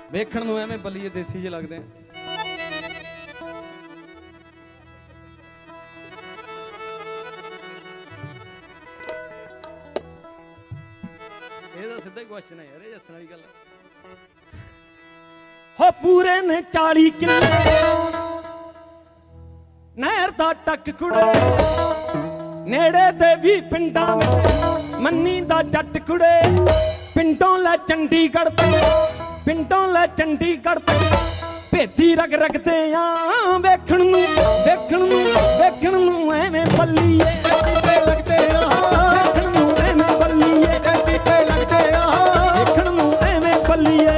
ਵੇਖਣ ਨੂੰ ਐਵੇਂ ਬਲੀਏ ਦੇਸੀ ਜਿਹੇ ਲੱਗਦੇ ਆ। ਇਹਦਾ ਸਿੱਧਾ ਹੀ ਕੁਐਸਚਨ ਹੈ ਯਾਰ, ਇਹ ਦੱਸਣ ਵਾਲੀ ਗੱਲ ਹੋ ਪੂਰੇ ਨੇ 40 ਕਿੱਲੇ ਨਹਿਰ ਦਾ ਟੱਕ ਕੁੜੇ, ਨੇੜੇ ਤੇ ਵੀ ਪਿੰਡਾਂ ਵਿੱਚ ਮੰਨੀ ਦਾ ਜੱਟ ਕੁੜੇ। ਪਿੰਡੋਂ ਲੈ ਚੰਡੀਗੜ੍ਹ ਤੱਕ, ਪਿੰਡੋਂ ਲੈ ਚੰਡੀਗੜ੍ਹ ਤੱਕ ਭੇਤੀ ਰਗ ਰਗਦੇ ਆ। ਵੇਖਣ ਨੂੰ ਵੇਖਣ ਨੂੰ ਵੇਖਣ ਨੂੰ ਐਵੇਂ ਬੱਲੀਏ ਲੱਗਦੇ ਆ, ਵੇਖਣ ਨੂੰ ਐਵੇਂ ਬੱਲੀਏ ਲੱਗਦੇ ਆ, ਵੇਖਣ ਨੂੰ ਐਵੇਂ ਬੱਲੀਏ।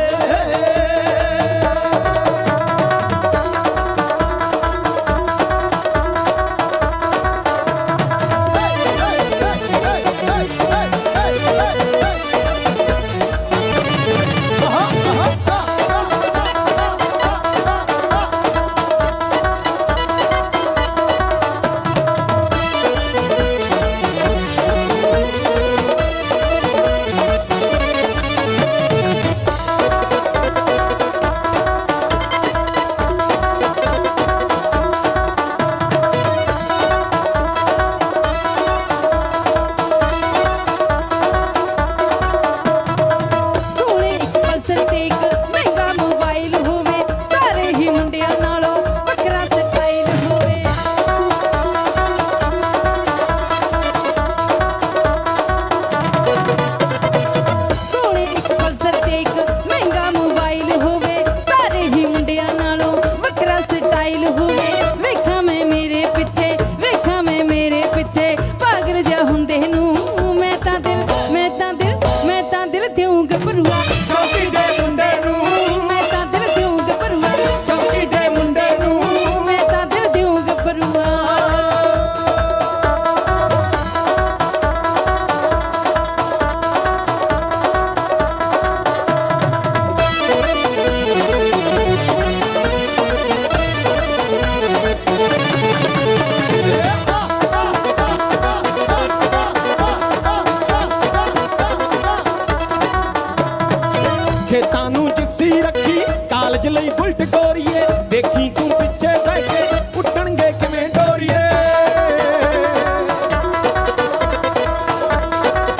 ਖੇਤਾਂ ਨੂੰ ਜਿਪਸੀ ਰੱਖੀ ਕਾਲਜ ਲਈ ਬੁਲਟ ਗੋਰੀਏ। ਦੇਖੀ ਤੂੰ ਪਿੱਛੇ ਬਹਿ ਕੇ ਉੱਡਣਗੇ ਕਿਵੇਂ ਡੋਰੀਏ।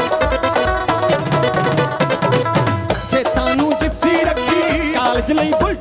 ਖੇਤਾਂ ਨੂੰ ਜਿਪਸੀ ਰੱਖੀ ਕਾਲਜ ਲਈ